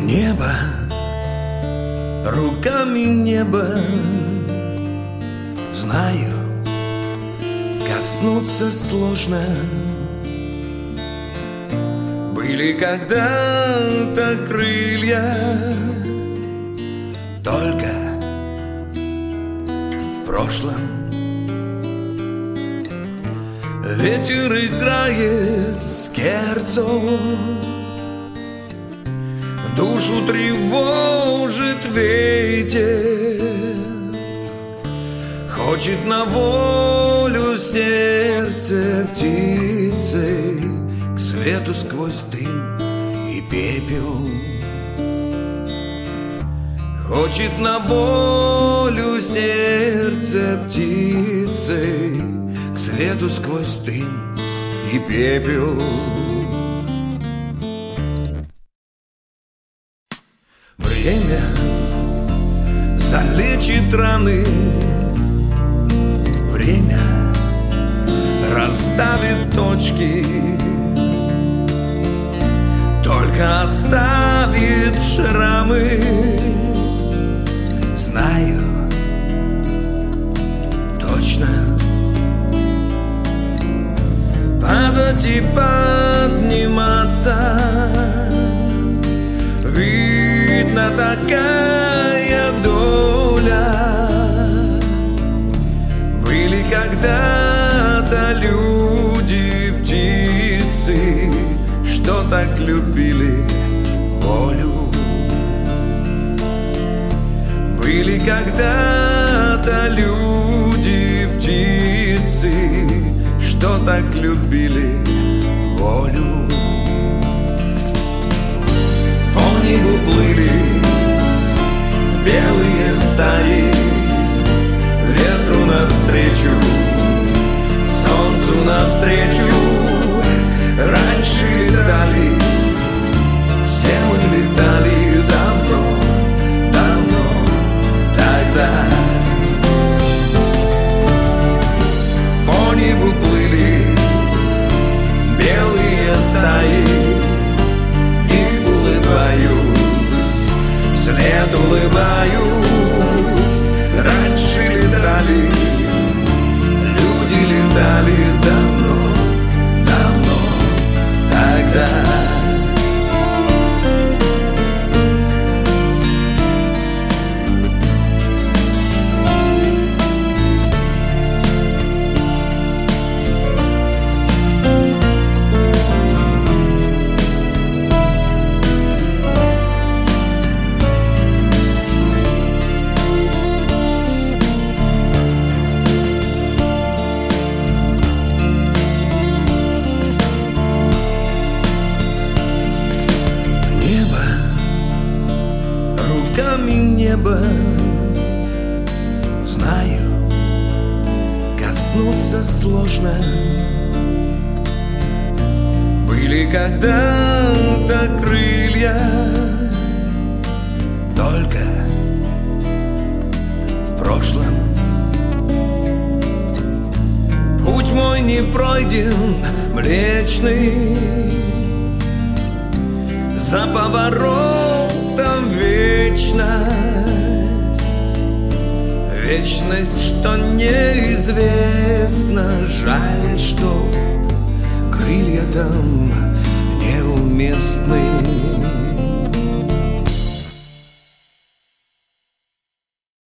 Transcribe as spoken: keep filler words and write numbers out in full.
Небо, руками неба, знаю, коснуться сложно. Были когда-то крылья, только в прошлом. Ветер играет скерцом, душу тревожит ветер, хочет на волю сердце птицы, к свету сквозь дым и пепел. Хочет на волю сердце птицы, к свету сквозь дым и пепел. Время залечит раны, время расставит точки, только оставит шрамы. Знаю точно, падать и подниматься, видно, такая доля. Были когда-то люди, птицы, что так любили волю. Были когда-то люди, птицы, что так любили волю. По небу плыли белые стаи, ветру навстречу, солнцу навстречу. Раньше летали, все мы летали давно, давно, тогда. По небу плыли белые стаи, и улыбаюсь, вслед улыбаюсь. Раньше летали, люди летали давно, давно, тогда. Небо, знаю, коснуться сложно. Были когда-то крылья, только в прошлом. Путь мой не пройден, млечный, за поворотом вечность. Вечность, что неизвестно. Жаль, что крылья там